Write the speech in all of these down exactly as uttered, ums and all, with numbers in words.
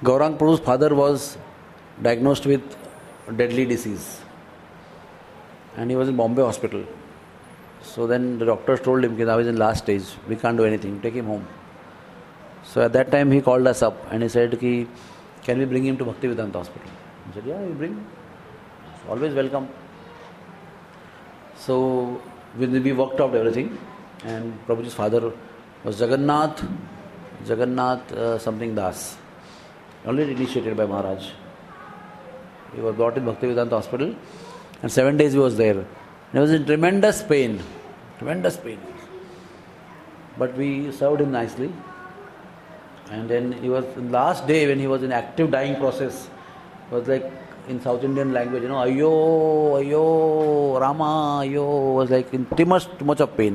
Gaurang Prabhu's father was diagnosed with deadly disease and he was in Bombay hospital. So then the doctors told him that I was in last stage, we can't do anything, take him home. So at that time he called us up and he said, Ki, can we bring him to Bhaktivedanta hospital? I said, yeah, you bring. Always welcome. So we worked out everything, and Prabhuji's father was Jagannath, Jagannath uh, something Das, already initiated by Maharaj. He was brought in Bhaktivedanta hospital and seven days he was there. And he was in tremendous pain, tremendous pain. But we served him nicely. And then he was, in last day when he was in active dying process, it was like in South Indian language, you know, Ayo, Ayo, Rama, Ayo, was like in too much, too much of pain.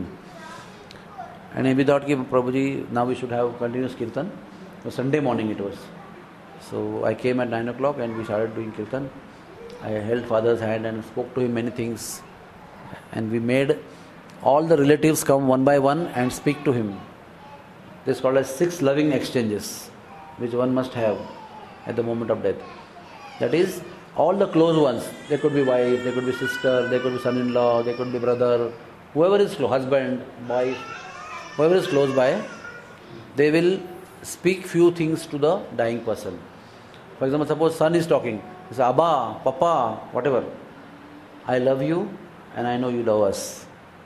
And we thought, Prabhuji, now we should have continuous kirtan. So Sunday morning it was. So I came at nine o'clock and we started doing kirtan. I held father's hand and spoke to him many things. And we made all the relatives come one by one and speak to him. This is called as six loving exchanges, which one must have at the moment of death. That is, all the close ones, they could be wife, they could be sister, they could be son-in-law, they could be brother, whoever is close, husband, wife, whoever is close by, they will speak few things to the dying person. For example, suppose son is talking, he says, Abba, Papa, whatever. I love you and I know you love us.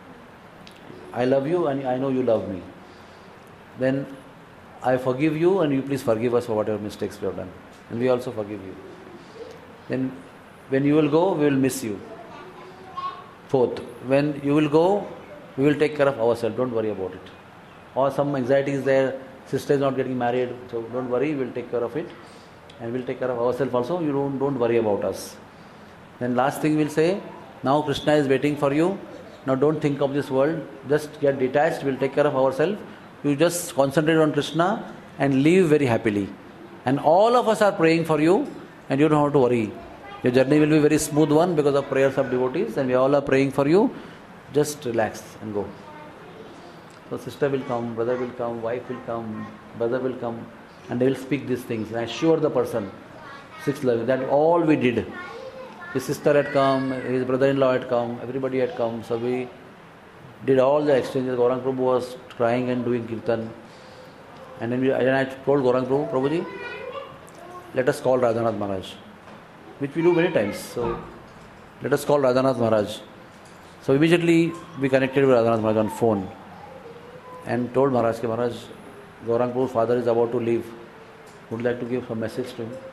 I love you and I know you love me. Then I forgive you and you please forgive us for whatever mistakes we have done. And we also forgive you. Then when you will go, we will miss you. Fourth, when you will go, we will take care of ourselves. Don't worry about it. Or some anxiety is there, sister is not getting married, so don't worry, we will take care of it. And we will take care of ourselves also. You don't, don't worry about us. Then last thing we will say, now Krishna is waiting for you. Now don't think of this world. Just get detached. We will take care of ourselves. You just concentrate on Krishna and live very happily. And all of us are praying for you and you don't have to worry. Your journey will be a very smooth one because of prayers of devotees and we all are praying for you. Just relax and go. So sister will come, brother will come, wife will come, brother will come and they will speak these things. And I assure the person, six love, that all we did. His sister had come, his brother-in-law had come, everybody had come. So we did all the exchanges. Gaurang Prabhu was crying and doing kirtan. And then, we, then I told Gaurang Prabhu, Prabhuji, let us call Radhanath Maharaj. Which we do many times. So let us call Radhanath Maharaj. So immediately we connected with Radhanath Maharaj on phone. And told Maharaj, Ki Maharaj, Gaurang Prabhu's father is about to leave. Would like to give some message to him.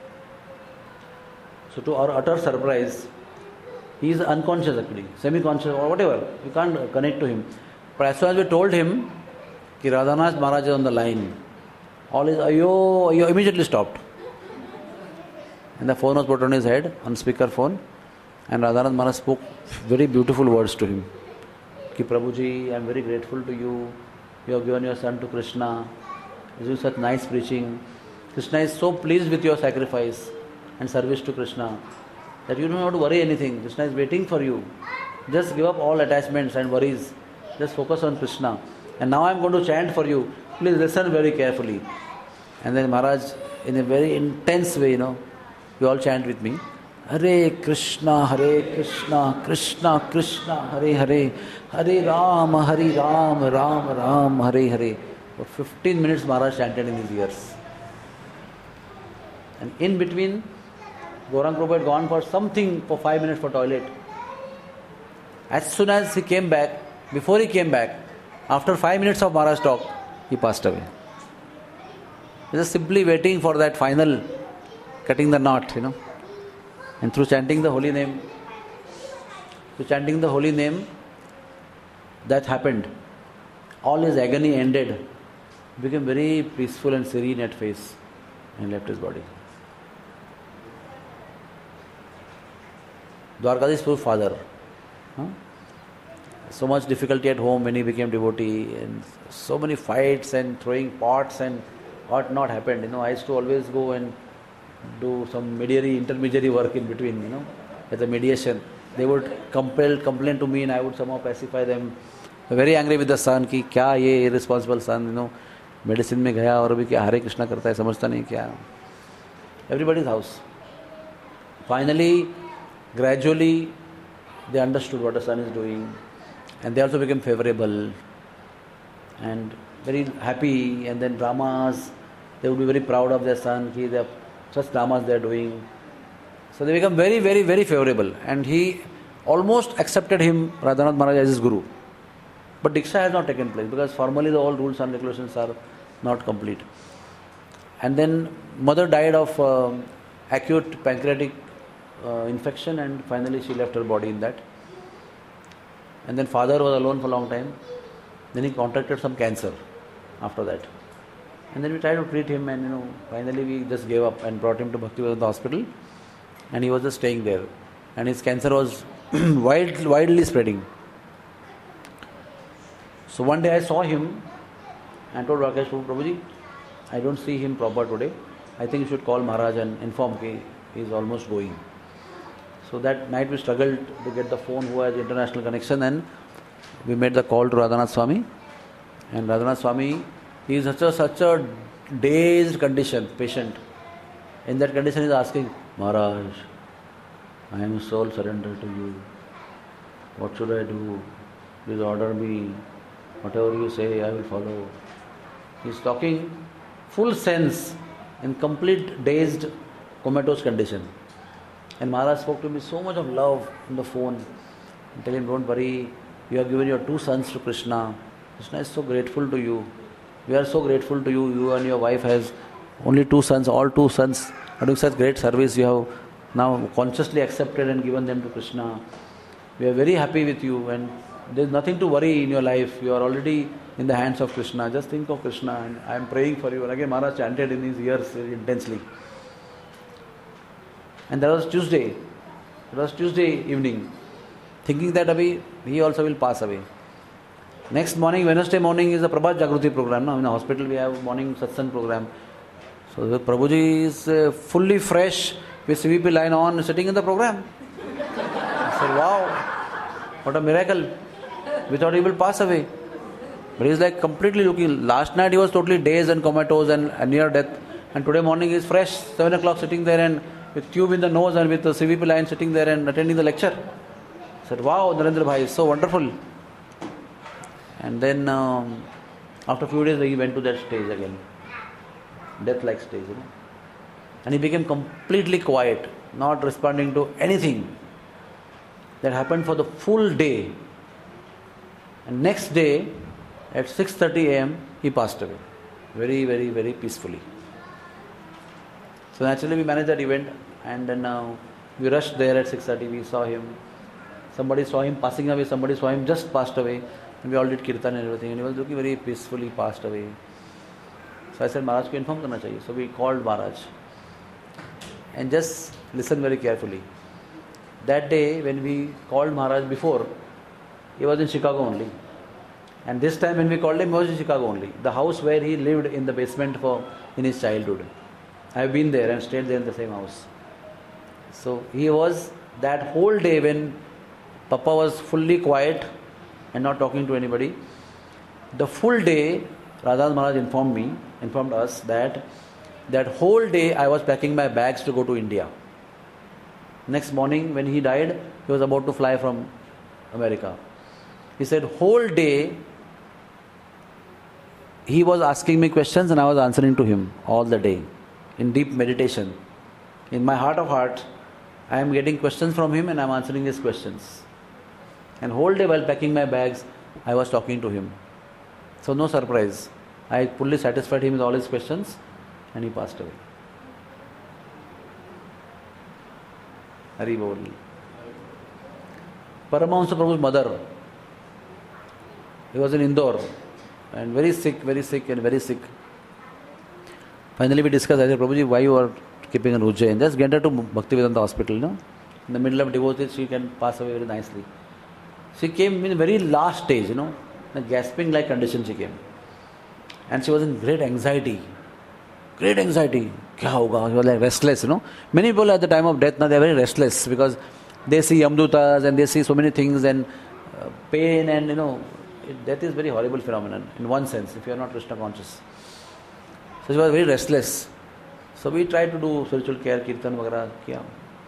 So to our utter surprise, he is unconscious actually, semi-conscious or whatever. We can't connect to him. But as soon as we told him that Radhanath Maharaj is on the line, all his ayo, ayo immediately stopped. And the phone was put on his head, on speaker phone. And Radhanath Maharaj spoke very beautiful words to him. Ki Prabhuji, I am very grateful to you. You have given your son to Krishna. You do such nice preaching. Krishna is so pleased with your sacrifice and service to Krishna that you don't have to worry anything. Krishna is waiting for you. Just give up all attachments and worries. Just focus on Krishna. And now I am going to chant for you. Please listen very carefully. And then Maharaj, in a very intense way, you know, you all chant with me. Hare Krishna, Hare Krishna, Krishna Krishna, Hare Hare, Hare Rama, Hare Rama, Rama Rama, Hare Hare. For fifteen minutes Maharaj chanted in his ears. And in between, Gaurang Prabhu had gone for something for five minutes for toilet. As soon as he came back, before he came back, after five minutes of Maharaj talk, he passed away. He was simply waiting for that final cutting the knot, you know. And through chanting the holy name, through chanting the holy name, that happened. All his agony ended. He became very peaceful and serene at face and left his body. Dwarkadish's poor father. Huh? So much difficulty at home when he became devotee, and so many fights and throwing pots and what not happened. You know, I used to always go and do some mediary, intermediary work in between, you know, as a mediation. They would compel, complain to me and I would somehow pacify them. Very angry with the son कि क्या ये irresponsible son, you know, medicine में गया और अभी क्या हरे कृष्णा करता है, समझता नहीं क्या. everybody's house. Finally, gradually, they understood what the son is doing, and they also became favorable and very happy. And then dramas, they would be very proud of their son. He, they have such dramas they are doing. So they become very, very, very favorable. And he almost accepted him, Radhanath Maharaj, as his guru. But Diksha has not taken place because formally the all rules and regulations are not complete. And then mother died of uh, acute pancreatic uh, infection, and finally she left her body in that. And then father was alone for a long time. Then he contracted some cancer after that. And then we tried to treat him, and you know, finally we just gave up and brought him to Bhaktivedanta Hospital, and he was just staying there. And his cancer was wide, widely spreading. So one day I saw him and told Rakesh Prabhuji, I don't see him proper today. I think you should call Maharaj and inform him he is almost going. So that night we struggled to get the phone who has international connection, and we made the call to Radhanath Swami. And Radhanath Swami, he is such a, such a dazed condition, patient. In that condition he is asking, Maharaj, I am soul surrendered to you. What should I do? Please order me. Whatever you say, I will follow. He is talking full sense in complete dazed, comatose condition. And Maharaj spoke to me so much of love on the phone. And tell him, don't worry, you have given your two sons to Krishna. Krishna is so grateful to you. We are so grateful to you. You and your wife has only two sons, all two sons are doing such great service. You have now consciously accepted and given them to Krishna. We are very happy with you, and there is nothing to worry in your life. You are already in the hands of Krishna. Just think of Krishna, and I am praying for you. And again Maharaj chanted in his ears intensely. And that was Tuesday. It was Tuesday evening. Thinking that away, he also will pass away. Next morning, Wednesday morning, is a Prabhat Jagruti program. Now in the hospital we have morning satsang program. So the Prabhuji is uh, fully fresh with C V P line on, sitting in the program. I said, wow, what a miracle. We thought he will pass away. But he is like completely looking. Last night he was totally dazed and comatose and, and near death. And today morning he is fresh, seven o'clock sitting there and with tube in the nose and with the C V P line sitting there and attending the lecture. I said, wow, Narendra Bhai is so wonderful. And then um, after a few days he went to that stage again. Death-like stage, you know. And he became completely quiet, not responding to anything. That happened for the full day. And next day, at six thirty a.m., he passed away. Very, very, very peacefully. So naturally we managed that event, and then uh, we rushed there at six thirty. We saw him. Somebody saw him passing away. Somebody saw him just passed away. And we all did kirtan and everything. And he was looking very peacefully passed away. So I said, Maharaj ko inform karna chahiye. So we called Maharaj. And just listen very carefully. That day when we called Maharaj before, he was in Chicago only. And this time when we called him, he was in Chicago only. The house where he lived in the basement for in his childhood. I have been there and stayed there in the same house. So he was that whole day when Papa was fully quiet and not talking to anybody. The full day, Radhanath Maharaj informed me, informed us that that whole day I was packing my bags to go to India. Next morning when he died, he was about to fly from America. He said, whole day he was asking me questions and I was answering to him all the day in deep meditation. In my heart of hearts, I am getting questions from him and I am answering his questions. And whole day while packing my bags, I was talking to him. So no surprise. I fully satisfied him with all his questions and he passed away. Hari Bol. Paramahamsa Prabhu's mother, he was in Indore and very sick, very sick and very sick. Finally we discussed, I said, Prabhuji, why you are keeping an Ujjain? Just get her to Bhaktivedanta Hospital, you know. In the middle of devotees, she can pass away very nicely. She came in very last stage, you know, in a gasping like condition she came. And she was in great anxiety. Great anxiety. Kya hoga? She was like restless, you know. Many people at the time of death, now they are very restless because they see Yamdutas and they see so many things and uh, pain and, you know, it, death is very horrible phenomenon in one sense if you are not Krishna conscious. So she was very restless. So we tried to do spiritual care, kirtan वगैरह किया.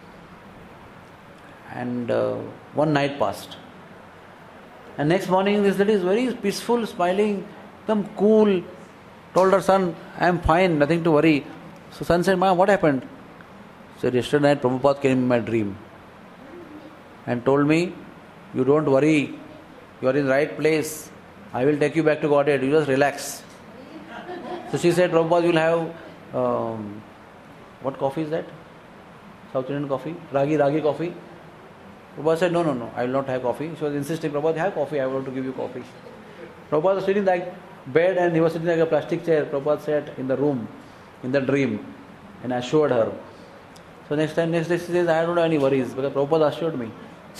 And uh, one night passed. And next morning this lady is very peaceful, smiling, एकदम cool. Told her son, I am fine, nothing to worry. So son said, Ma, what happened? Said, yesterday night Prabhupada came in my dream and told me, you don't worry, you are in the right place. I will take you back to Godhead, you just relax. So she said, Prabhupada will have, um, what coffee is that? South Indian coffee? Ragi, Ragi coffee? Prabhupada said, no, no, no, I will not have coffee. She was insisting, Prabhupada, have coffee, I want to give you coffee. Prabhupada was sitting like bed and he was sitting like a plastic chair. Prabhupada sat in the room, in the dream, and assured her. So next time, next day she says, I don't have any worries because Prabhupada assured me.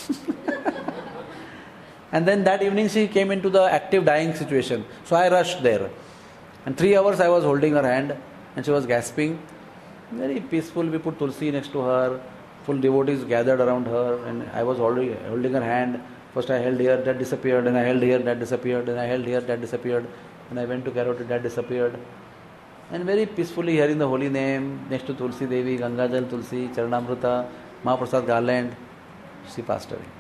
And then that evening she came into the active dying situation. So I rushed there. And three hours I was holding her hand and she was gasping. Very peaceful. We put Tulsi next to her. Full devotees gathered around her and I was already holding her hand. First I held here, that disappeared. And I held here, that disappeared. And I held here, that disappeared. And I went to carotid, that disappeared. And very peacefully hearing the holy name next to Tulsi Devi, Gangajal Tulsi, Charanamrita, Mahaprasad Garland, she passed away.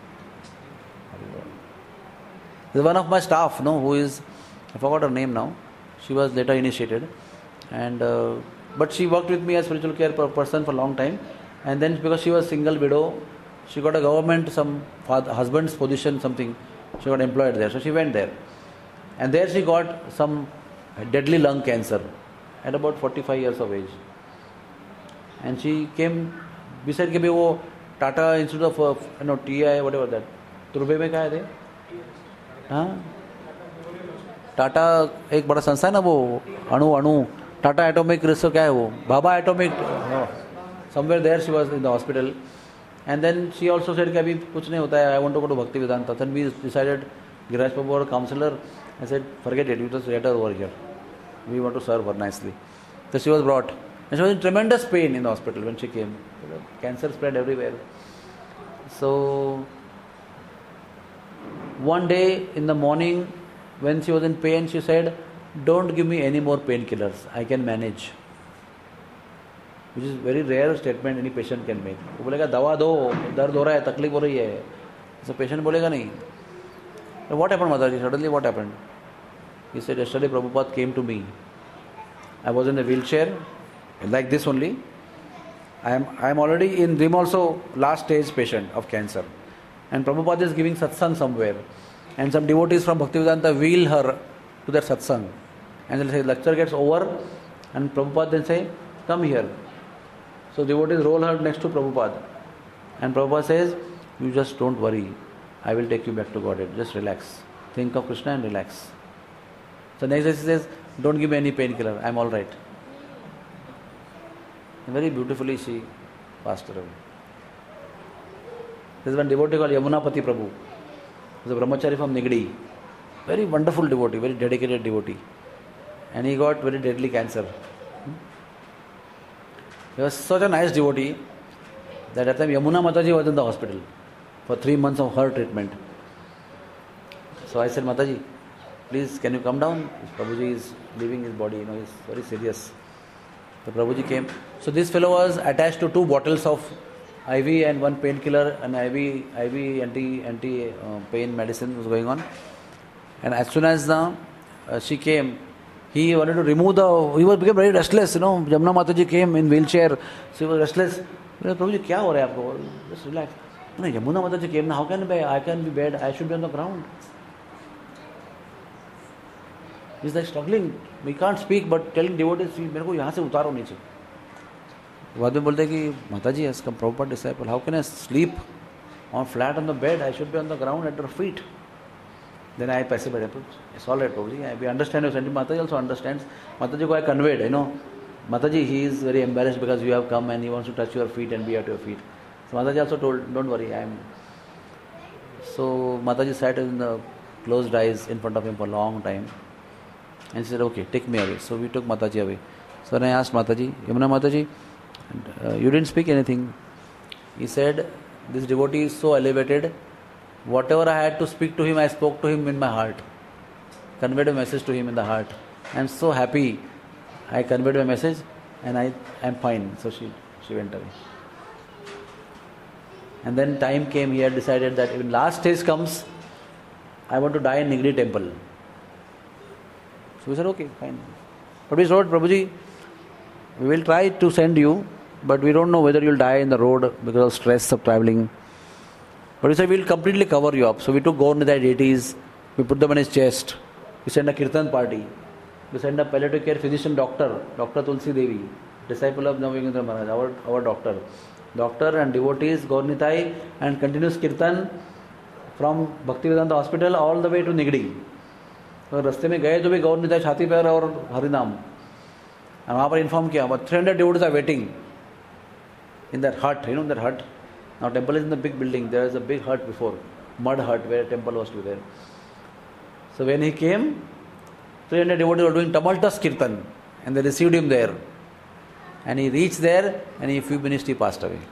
There's one of my staff, no, who is, I forgot her name now. She was later initiated, and uh, but she worked with me as spiritual care person for a long time. And then because she was single widow, she got a government, some father, husband's position, something. She got employed there, so she went there, and there she got some deadly lung cancer at about forty-five years of age. And she came, we said, कि वो Tata Institute of uh, you know T I whatever that, तुर्बे में क्या है थे? हाँ, टाटा एक बड़ा संस्था है ना वो अणु अणु टाटा एटॉमिक रिसर्च क्या है वो बाबा atomic somewhere there she was in the hospital and then she also said कि अभी कुछ नहीं होता है I want to go to Bhakti Vedanta then we decided Giriraj Prabhu और counsellor I said forget it you just let her over here we want to serve her nicely so she was brought and she was in tremendous pain in the hospital when she came. Cancer spread everywhere. So one day in the morning when she was in pain, she said, don't give me any more painkillers, I can manage. Which is very rare statement any patient can make. वो बोलेगा दवा दो, दर्द हो रहा है, तकलीफ हो रही है. So patient बोलेगा नहीं. What happened, Mataji? Suddenly what happened? He said, yesterday Prabhupada came to me. I was in a wheelchair, like this only. I am I am already in dream also last stage patient of cancer. And Prabhupada is giving satsang somewhere. And some devotees from Bhaktivedanta wheel her to that satsang. And they'll say, lecture gets over. And Prabhupada then say, come here. So devotees roll her next to Prabhupada. And Prabhupada says, you just don't worry. I will take you back to Godhead. Just relax. Think of Krishna and relax. So next day she says, don't give me any painkiller. I am all right. And very beautifully she passed away. There is one devotee called Yamunapati Prabhu. He was a brahmachari from Nigdi. Very wonderful devotee, very dedicated devotee. And he got very deadly cancer. He was such a nice devotee that at that time Yamuna Mataji was in the hospital for three months of her treatment. So I said, Mataji, please can you come down? Prabhuji is leaving his body, you know, he's very serious. So Prabhuji came. So this fellow was attached to two bottles of I V and one painkiller, and I V I V anti anti uh, pain medicine was going on. And as soon as the, uh, she came, he wanted to remove the. He was became very restless. You know, Jamuna Mataji came in wheelchair. So he was restless. Prabhuji, क्या हो रहा है आपको? Just relax. No, Yamuna Mataji came. Now how can I? I can be bed. I should be on the ground. He's like struggling. We can't speak, but telling devotees, मेरे को यहाँ से उतारो नीचे. बाद में बोलते कि माताजी has come Prabhupada disciple. How can I sleep on flat on the bed? I should be on the ground at your feet. Then I pacified. It's all right, Prabhuji. We understand your sentiment. Mataji also understands. Mataji ko I conveyed, you know. Mataji, he is very embarrassed because you have come and he wants to touch your feet and be at your feet. So Mataji also told, don't worry, I am. So Mataji sat in the closed eyes in front of him for a long time. And she said, okay, take me away. So we took Mataji away. So then I asked Mataji, Yamuna Mataji, and, uh, you didn't speak anything. He said, this devotee is so elevated. Whatever I had to speak to him, I spoke to him in my heart. Conveyed a message to him in the heart. I am so happy. I conveyed my message. and I am fine. So she, she went away. And then time came, he had decided that when last stage comes, I want to die in Nigri temple. So we said, okay, fine. But we said, Prabhuji, we will try to send you, but we don't know whether you'll die in the road because of stress of traveling. But we said, we'll completely cover you up. So we took Gaurnitai deities, we put them on his chest, we sent a kirtan party, we sent a palliative care physician doctor, Doctor Tulsi Devi, disciple of Navayogendra Maharaj, our, our doctor. Doctor and devotees, Gaurnitai, and continuous kirtan from Bhaktivedanta Hospital all the way to Nigdi. तो रास्ते में गए तो भी गौरनिताई छाती पर और हरिनाम, और वहाँ पर इन्फॉर्म किया, but three hundred devotees are waiting in that hut, you know that hut. Now temple is in the big building, there is a big hut before, mud hut where a temple was to be there. So when he came, three hundred devotees were doing tumultuous kirtan, and they received him there. And he reached there, and in a few minutes he passed away.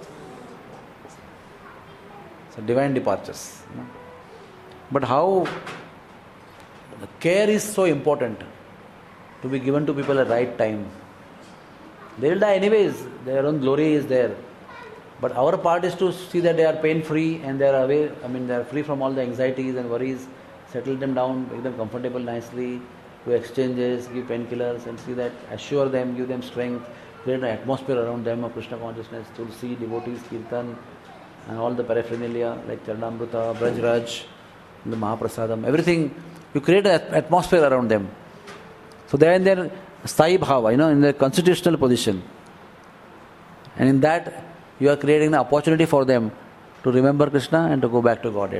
So divine departures. You know? But how the care is so important to be given to people at the right time. They will die anyways, their own glory is there. But our part is to see that they are pain free and they are away, I mean they are free from all the anxieties and worries, settle them down, make them comfortable nicely, do exchanges, give painkillers and see that, assure them, give them strength, create an atmosphere around them of Krishna consciousness, Tulsi, devotees, Kirtan and all the paraphernalia like Charanamrita, Brajraj, the Mahaprasadam, everything. You create an atmosphere around them. So they are in their Sthai Bhava, you know, in their constitutional position. And in that, you are creating the opportunity for them to remember Krishna and to go back to Godhead.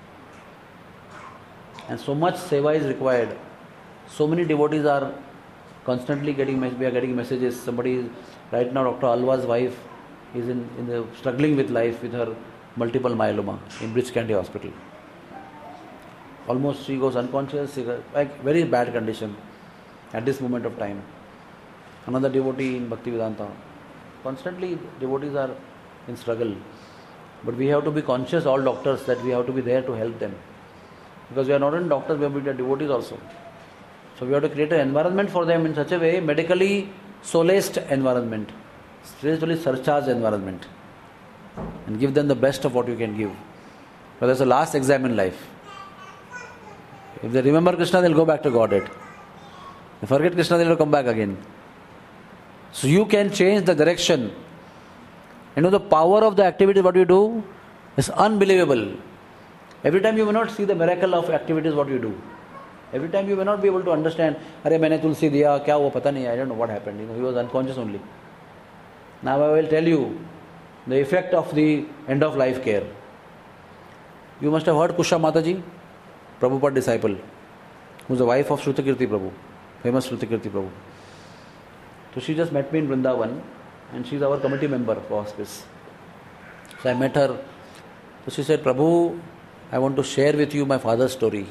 And so much seva is required. So many devotees are constantly getting, we are getting messages. Somebody is, right now Doctor Alva's wife is in, in the struggling with life with her multiple myeloma in Bridge Candy Hospital. Almost she goes unconscious, she goes, like very bad condition at this moment of time. Another devotee in Bhaktivedanta. Constantly devotees are in struggle. But we have to be conscious, all doctors, that we have to be there to help them. Because we are not only doctors, we have to be devotees also. So we have to create an environment for them in such a way, medically solaced environment, spiritually surcharged environment. And give them the best of what you can give. Because that's the last exam in life. If they remember Krishna, they'll go back to Godhead. If they forget Krishna, they'll come back again. So you can change the direction. You know, the power of the activity what you do is unbelievable. Every time you may not see the miracle of activities what you do. Every time you may not be able to understand, Arey maine tulsi diya, kya hua pata nahi, I don't know what happened. You know, he was unconscious only. Now I will tell you the effect of the end of life care. You must have heard Kusha Mataji, Prabhupada disciple, who is the wife of Shrutakirti Prabhu, famous Shrutakirti Prabhu. So she just met me in Vrindavan and she is our committee member for hospice. So I met her. So she said, Prabhu, I want to share with you my father's story.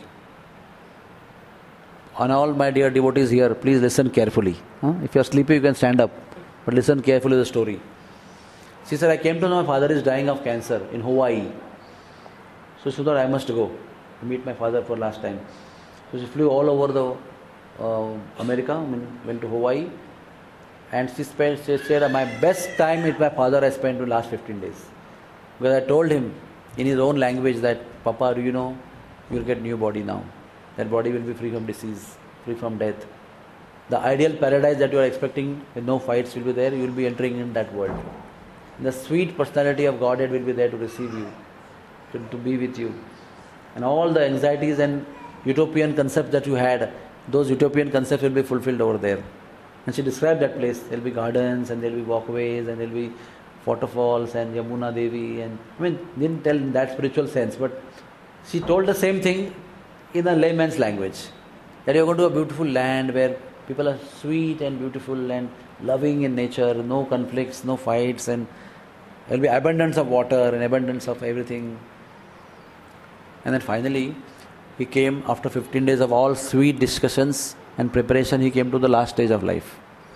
And all my dear devotees here, please listen carefully. Huh? If you are sleepy, you can stand up. But listen carefully to the story. She said, I came to know my father is dying of cancer in Hawaii. So she thought I must go to meet my father for last time. So she flew all over the uh, America, I mean, went to Hawaii. And she, spent, she said, my best time with my father I spent in the last fifteen days. Because I told him in his own language that, Papa, do you know, you will get new body now. That body will be free from disease, free from death. The ideal paradise that you are expecting with no fights will be there, you will be entering in that world. The sweet personality of Godhead will be there to receive you, to, to be with you. And all the anxieties and utopian concepts that you had, those utopian concepts will be fulfilled over there. And she described that place. There will be gardens and there will be walkways and there will be waterfalls and Yamuna Devi. And I mean, didn't tell in that spiritual sense, but she told the same thing in a layman's language. That you are going to a beautiful land where people are sweet and beautiful and loving in nature, no conflicts, no fights, and there will be abundance of water and abundance of everything. And then finally, he came after fifteen days of all sweet discussions and preparation, he came to the last stage of life.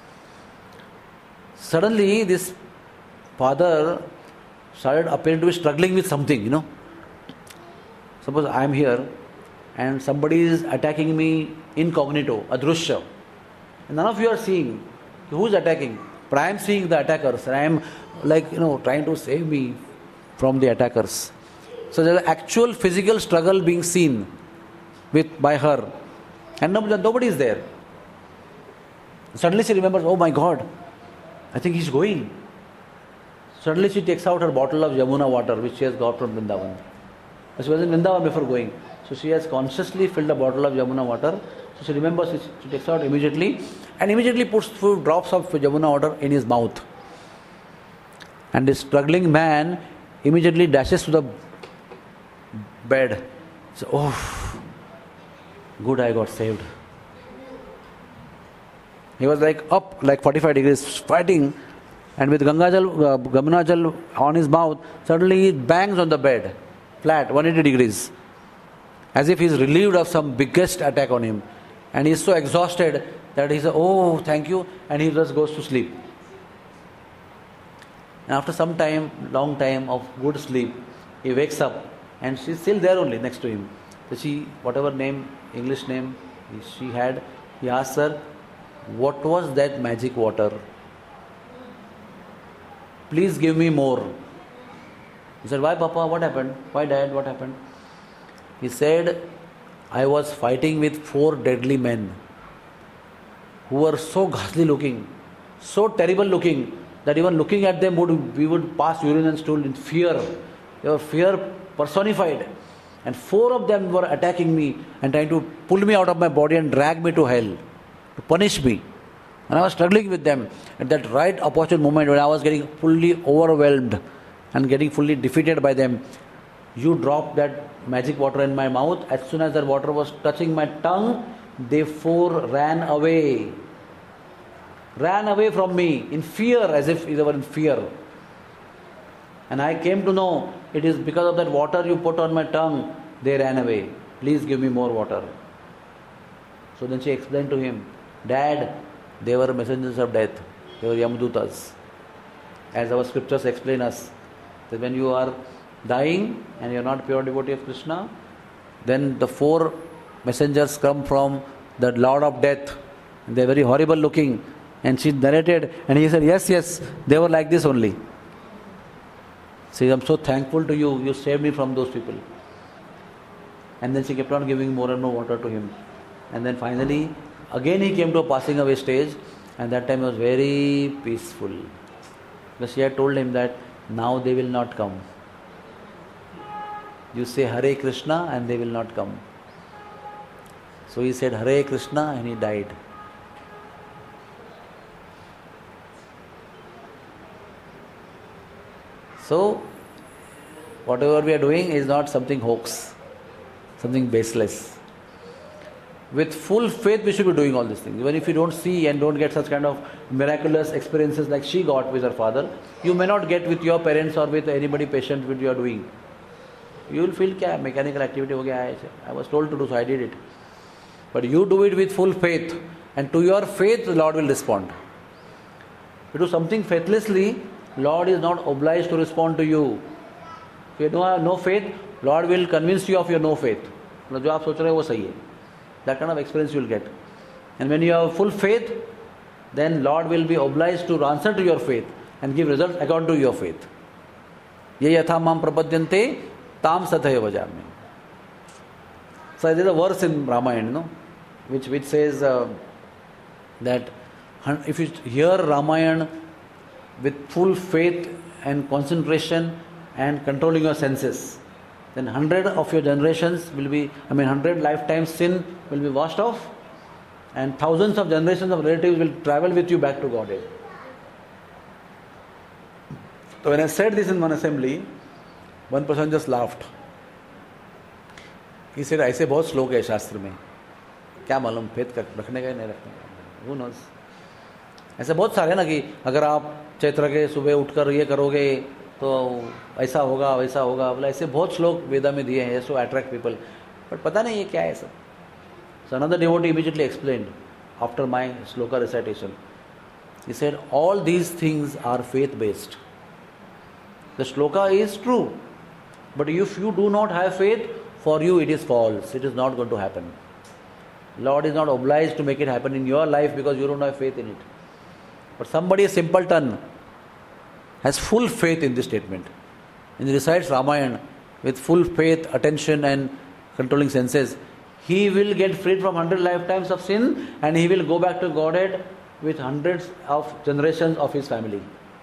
Suddenly, this father started appearing to be struggling with something, you know. Suppose I am here and somebody is attacking me incognito, adrushya. And none of you are seeing. Who is attacking? But I am seeing the attackers, and I am like, you know, trying to save me from the attackers. So there is an actual physical struggle being seen with by her, and nobody, nobody is there. Suddenly she remembers, oh my God, I think he's going. Suddenly she takes out her bottle of Yamuna water, which she has got from Vrindavan. She was in Vrindavan before going. So she has consciously filled a bottle of Yamuna water. So she remembers, she, she takes out immediately and immediately puts few drops of Yamuna water in his mouth. And this struggling man immediately dashes to the bed. So, oh, good, I got saved. He was like up, like forty-five degrees, fighting, and with Gangajal, uh, Gamunajal on his mouth, suddenly he bangs on the bed, flat, one hundred eighty degrees, as if he is relieved of some biggest attack on him. And he is so exhausted that he says, oh, thank you, and he just goes to sleep. And after some time, long time of good sleep, he wakes up, and she is still there only next to him. So she, whatever name, English name she had, he asks her, what was that magic water? Please give me more. He said, why Papa? What happened? Why Dad? What happened? He said, I was fighting with four deadly men who were so ghastly looking, so terrible looking, that even looking at them, would we would pass urine and stool in fear. They were fear personified. And four of them were attacking me and trying to pull me out of my body and drag me to hell, to punish me. And I was struggling with them. At that right opportune moment when I was getting fully overwhelmed and getting fully defeated by them, you dropped that magic water in my mouth. As soon as that water was touching my tongue, they four ran away. Ran away from me in fear, as if they were in fear. And I came to know it is because of that water you put on my tongue, they ran away. Please give me more water. So then she explained to him, Dad, they were messengers of death. They were Yamadutas. As our scriptures explain us, that when you are dying and you are not pure devotee of Krishna, then the four messengers come from the Lord of Death. They are very horrible looking. And she narrated, and he said, yes, yes, they were like this only. See, I'm so thankful to you. You saved me from those people. And then she kept on giving more and more water to him. And then finally, again he came to a passing away stage, and that time he was very peaceful. Because she had told him that now they will not come. You say Hare Krishna and they will not come. So he said Hare Krishna and he died. So, whatever we are doing is not something hoax, something baseless. With full faith we should be doing all these things. Even if you don't see and don't get such kind of miraculous experiences like she got with her father, you may not get with your parents or with anybody patient which you are doing. You will feel kya mechanical activity ho gaya hai. I was told to do, so I did it. But you do it with full faith, and to your faith the Lord will respond. If you do something faithlessly, Lord is not obliged to respond to you. If you don't have no faith, Lord will convince you of your no faith. जो आप सोच रहे हो वो सही है. That kind of experience you will get. And when you have full faith, then Lord will be obliged to answer to your faith and give results according to your faith. ये यथा माम प्रपद्यन्ते ताम सतय वजामि. So there is a verse in Ramayana, no, which which says uh, that if you hear Ramayana with full faith and concentration and controlling your senses, then hundred of your generations will be, I mean hundred lifetimes sin will be washed off, and thousands of generations of relatives will travel with you back to Godhead. So when I said this in one assembly, one person just laughed. He said, ऐसे बहुत श्लोक है शास्त्र में, क्या मालूम faith रखने का नहीं रखने का, who knows. ऐसे बहुत सारे ना कि अगर आप चैत्र के सुबह उठकर ये करोगे तो ऐसा होगा वैसा होगा, बोला ऐसे बहुत श्लोक वेदा में दिए हैं, so attract people. But पता नहीं ये क्या है सब. So another devotee immediately explained after my sloka recitation. He said, all these things are faith based. The shloka is true, but if you do not have faith, for you it is false. It is not going to happen. Lord is not obliged to make it happen in your life because you don't have faith in it. But somebody, a simpleton, has full faith in this statement, and he recites Ramayana with full faith, attention and controlling senses, he will get freed from hundred lifetimes of sin, and he will go back to Godhead with hundreds of generations of his family.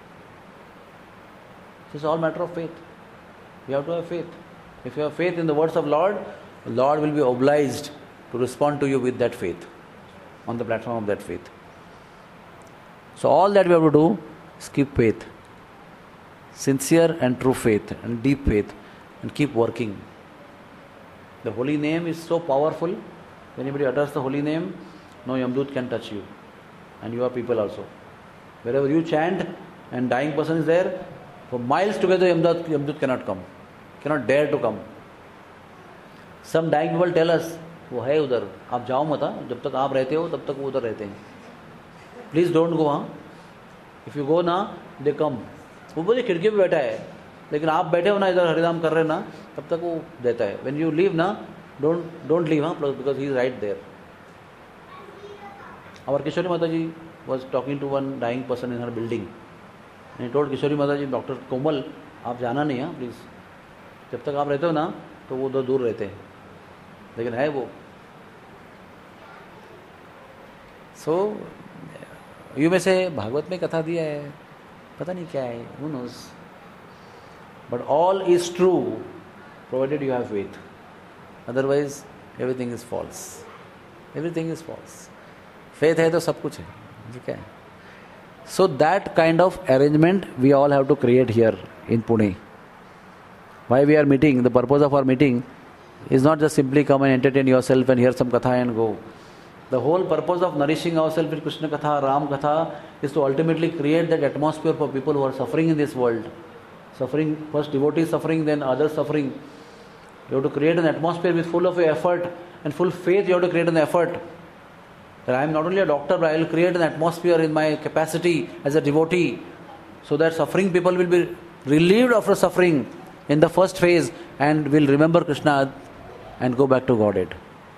It's all matter of faith. You have to have faith. If you have faith in the words of Lord, the Lord will be obliged to respond to you with that faith, on the platform of that faith. So all that we have to do is keep faith, sincere and true faith and deep faith, and keep working. The holy name is so powerful. When anybody utters the holy name, no Yamdut can touch you, and your people also. Wherever you chant and dying person is there, for miles together Yamdut, Yamdut cannot come, cannot dare to come. Some dying people tell us, वो है उधर, आप जाओ मत, जब तक आप रहते हो तब तक वो उधर रहते हैं. Please don't go, हाँ. If you go ना, they come. वो बोले खिड़की पे बैठा है, लेकिन आप बैठे हो ना इधर हरिनाम कर रहे ना, तब तक वो देता है. When you leave ना, don't don't leave, हाँ, because he is right there. Our Kishori Mataji was talking to one dying person in her building, and he told Kishori Mataji, Doctor Komal, आप जाना नहीं, हाँ, please. जब तक आप रहते हो ना, तो वो उधर दूर रहते हैं, लेकिन है वो. So यू में से भागवत में कथा दिया है, पता नहीं क्या है, who knows. But all is true provided you have faith. Otherwise everything is false. Everything is false. Faith है तो सब कुछ है, ठीक है. So that kind of arrangement we all have to create here in Pune. Why we are meeting, the purpose of our meeting is not just simply come and entertain yourself and hear some katha and go. The whole purpose of nourishing ourselves with Krishna Katha, Ram Katha, is to ultimately create that atmosphere for people who are suffering in this world. Suffering, first devotees suffering, then others suffering. You have to create an atmosphere with full of effort and full faith. You have to create an effort. That I am not only a doctor, but I will create an atmosphere in my capacity as a devotee, so that suffering people will be relieved of suffering in the first phase and will remember Krishna and go back to Godhead.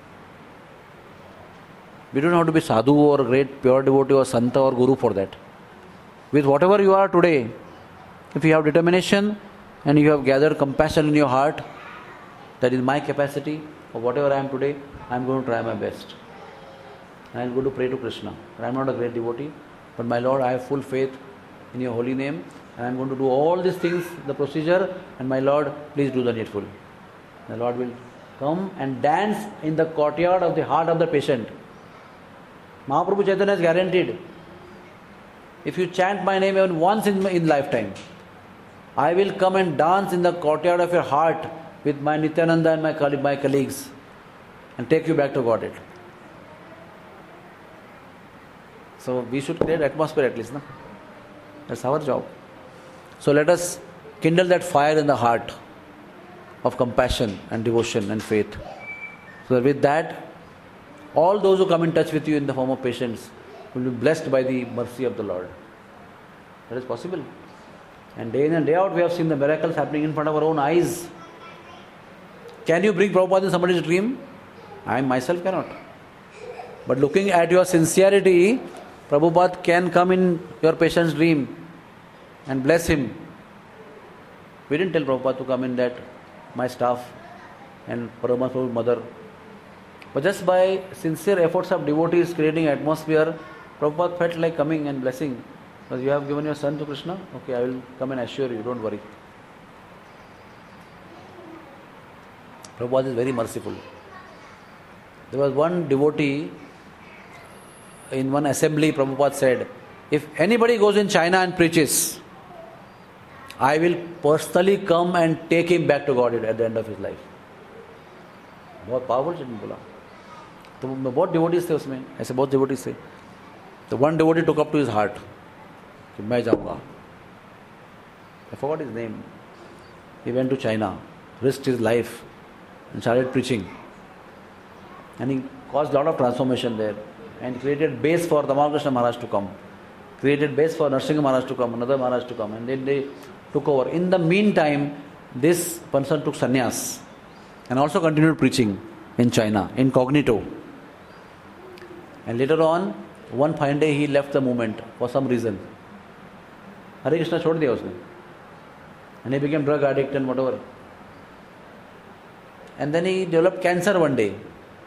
We don't have to be sadhu or great pure devotee or santa or guru for that. With whatever you are today, if you have determination and you have gathered compassion in your heart, that is my capacity, or whatever I am today, I am going to try my best. I am going to pray to Krishna. I am not a great devotee, but my Lord, I have full faith in your holy name, and I am going to do all these things, the procedure, and my Lord, please do the needful. The Lord will come and dance in the courtyard of the heart of the patient. Mahaprabhu Chaitanya is guaranteed. If you chant my name even once in, in lifetime, I will come and dance in the courtyard of your heart with my Nityananda and my, my colleagues and take you back to Godhead. So we should create atmosphere at least, no? That's our job. So let us kindle that fire in the heart of compassion and devotion and faith. So that with that, all those who come in touch with you in the form of patients will be blessed by the mercy of the Lord. That is possible. And day in and day out we have seen the miracles happening in front of our own eyes. Can you bring Prabhupada in somebody's dream? I myself cannot. But looking at your sincerity, Prabhupada can come in your patient's dream and bless him. We didn't tell Prabhupada to come in that, my staff and Paramahansa mother. But just by sincere efforts of devotees creating atmosphere, Prabhupada felt like coming and blessing. Because you have given your son to Krishna, okay, I will come and assure you, don't worry. Prabhupada is very merciful. There was one devotee in one assembly, Prabhupada said, if anybody goes in China and preaches, I will personally come and take him back to Godhead at the end of his life. बहुत powerful चीज बोला. तो बहुत devotees थे उसमें, ऐसे बहुत devotees थे. तो one devotee took up to his heart कि मैं जाऊंगा. I forgot his name. He went to China, risked his life and started preaching. And he caused a lot of transformation there and created base for Tamal Krishna Maharaj to come. Created base for Narsingha Maharaj to come, another Maharaj to come. And then they took over. In the meantime, this person took sannyas and also continued preaching in China, incognito. And later on, One fine day he left the movement for some reason. Hare Krishna छोड़ दिया उसने. And he became drug addict and whatever. And then he developed cancer one day.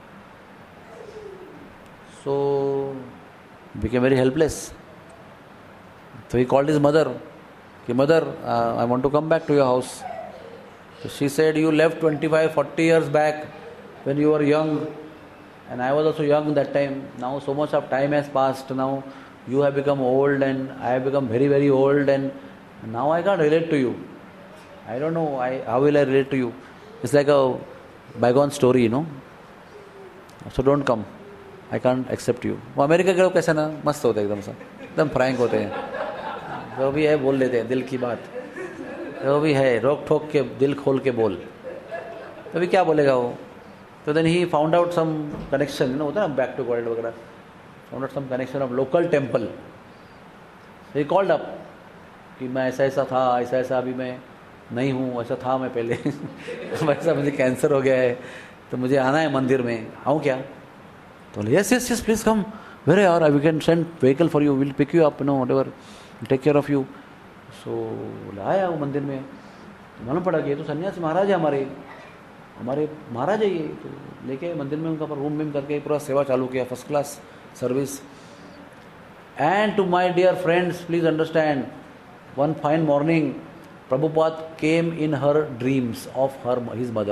So he became very helpless. So he called his mother. Ki, mother, uh, I want to come back to your house. So she said, you left twenty-five, forty years back when you were young. And I was also young that time. Now so much of time has passed. Now you have become old and I have become very, very old. And now I can't relate to you. I don't know, I, how will I relate to you? It's like a bygone story, you know. So don't come. I can't accept you. वो America के लोग कैसे ना मस्त होते हैं एकदम सा एकदम फ्रैंक होते हैं जो भी है बोल लेते हैं दिल की बात जो भी है रोक ठोक के दिल खोल के बोल तो अभी क्या बोलेगा वो तो then he found out some connection, you know, होता है ना back to God वगैरह found out some connection of local temple. So he called up कि मैं ऐसा ऐसा था ऐसा ऐसा अभी मैं नहीं हूँ ऐसा था मैं पहले वैसा मुझे कैंसर हो गया है तो मुझे आना है मंदिर में आऊँ क्या तो yes yes yes please come where are we can send vehicle for you will pick you up no whatever take care of you so आया वो मंदिर में मालूम पड़ा कि ये तो सन्यासी महाराज है हमारे हमारे महाराज है ये तो लेके मंदिर में उनका पर रूम में करके पूरा सेवा चालू किया first class service and to my dear friends please understand one fine morning Prabhupada came in her dreams of her his mother.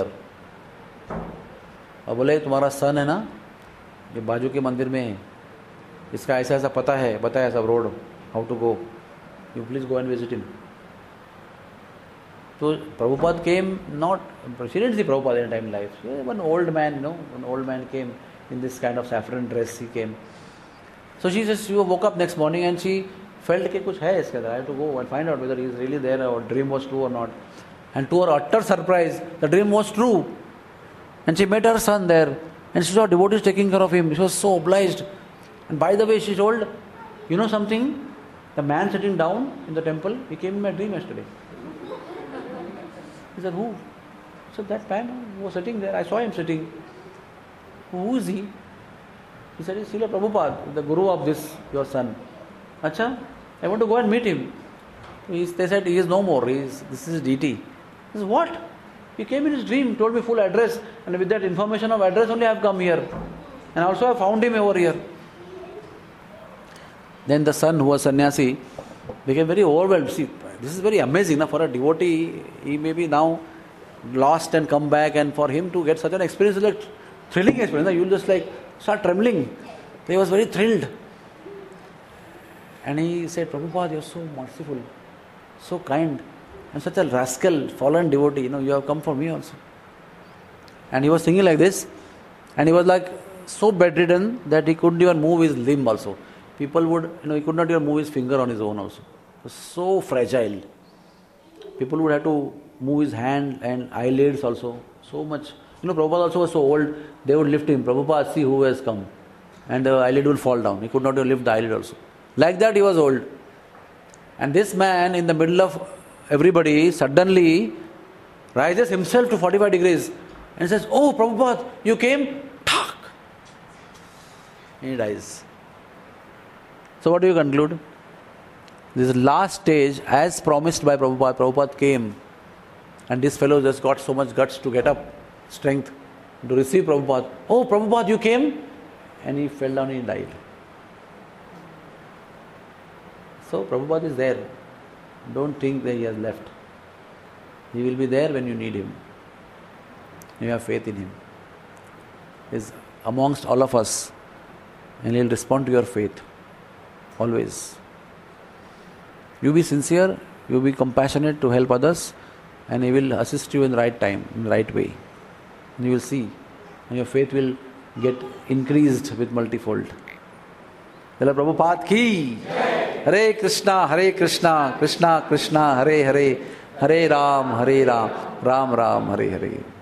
और बोले तुम्हारा सन है ना ये बाजू के मंदिर में है इसका ऐसा ऐसा पता है बताया सब road how to go you please go and visit him तो Prabhupada came not she didn't see Prabhupada in time life one old man you know one old man came in this kind of saffron dress he came so she just she woke up next morning and she felt कि कुछ है इसके अंदर I have to go and find out whether he is really there or dream was true or not and to her utter surprise the dream was true and she met her son there and she saw devotees taking care of him she was so obliged and by the way she told you know something the man sitting down in the temple he came in my dream yesterday he said who he said that man who was sitting there I saw him sitting who is he he said he's Srila Prabhupada the guru of this your son acha I want to go and meet him. He's, they said he is no more. He is, this is deity. He says, what? He came in his dream, told me full address, and with that information of address only I have come here. And also I found him over here. Then the son, who was sannyasi, became very overwhelmed. See, this is very amazing. Na? For a devotee, he may be now lost and come back, and for him to get such an experience is like thrilling experience. You will just like start trembling. He was very thrilled. And he said, Prabhupada, you are so merciful, so kind. I'm such a rascal, fallen devotee. You know, you have come for me also. And he was singing like this. And he was like so bedridden that he couldn't even move his limb also. People would, you know, he could not even move his finger on his own also. He was so fragile. People would have to move his hand and eyelids also. So much. You know, Prabhupada also was so old. They would lift him. Prabhupada, see who has come. And the eyelid will fall down. He could not even lift the eyelid also. Like that he was old. And this man in the middle of everybody suddenly rises himself to forty-five degrees and says, oh Prabhupada, you came? Thak! And he dies. So what do you conclude? This last stage, as promised by Prabhupada, Prabhupada came and this fellow just got so much guts to get up, strength to receive Prabhupada. Oh Prabhupada, you came? And he fell down and he died. So Prabhupada is there. Don't think that he has left. He will be there when you need him. You have faith in him. He is amongst all of us and he will respond to your faith. Always. You be sincere, you be compassionate to help others and he will assist you in the right time, in the right way. And you will see. And your faith will get increased with multifold. Jai Prabhupada ki! Hare Krishna, Hare Krishna, Krishna Krishna, Hare Hare, Hare Ram, Hare Ram, Ram Ram, Hare Hare.